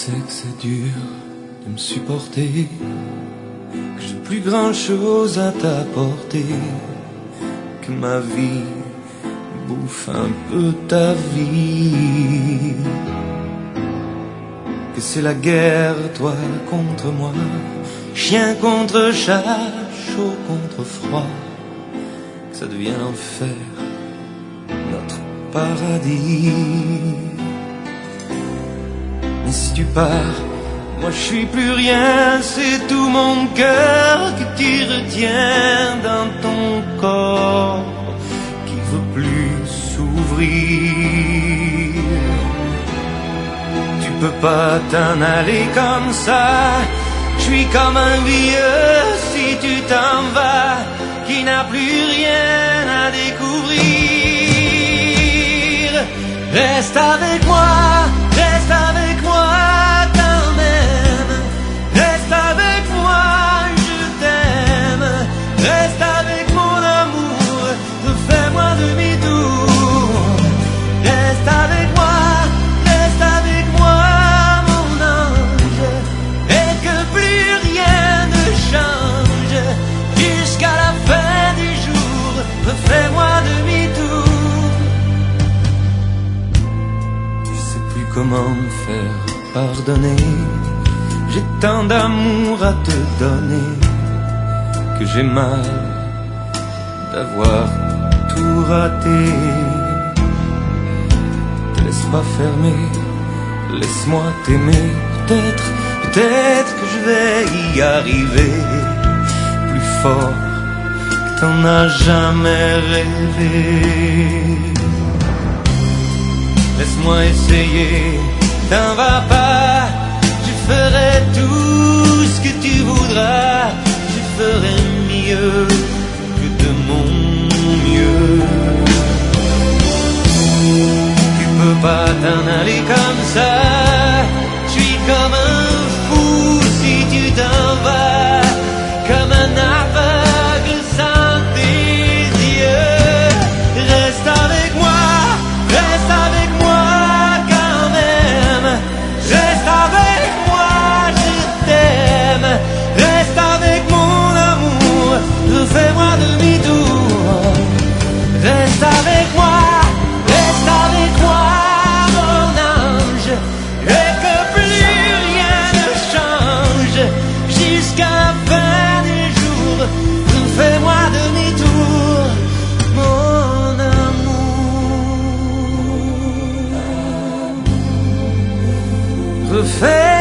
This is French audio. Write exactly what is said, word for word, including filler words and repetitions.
sais que c'est dur de me supporter, que j'ai plus grand chose à t'apporter, que ma vie bouffe un peu ta vie, que c'est la guerre, toi contre moi, chien contre chat, chaud contre froid, que ça devient l'enfer, notre paradis. Mais si tu pars, moi je suis plus rien, c'est tout mon cœur que tu retiens dans ton corps qui veut plus s'ouvrir. Tu peux pas t'en aller comme ça, je suis comme un vieux si tu t'en vas, qui n'a plus rien à découvrir. Reste avec moi, reste avec moi quand même, reste avec moi, je t'aime, reste avec mon amour, refais-moi demi-tour. Reste avec moi, reste avec moi mon ange, et que plus rien ne change, jusqu'à la fin des jours, refais-moi demi-tour. Comment me faire pardonner? J'ai tant d'amour à te donner que j'ai mal d'avoir tout raté. Te laisse pas fermer, laisse-moi t'aimer. Peut-être, peut-être que je vais y arriver plus fort que t'en as jamais rêvé. Laisse-moi essayer, t'en vas pas, je ferai tout ce que tu voudras, je ferai mieux que de mon mieux. Tu peux pas t'en aller comme ça, je suis comme un fou si tu t'en vas, comme un aveugle sans tes yeux. Reste avec moi, reste avec moi. Reste avec moi, je t'aime. Reste avec mon amour, refais-moi demi-tour. Reste avec moi, reste avec moi, mon ange, et que plus rien ne change, jusqu'à la fin des jours, refais-moi demi-tour, mon amour. Refais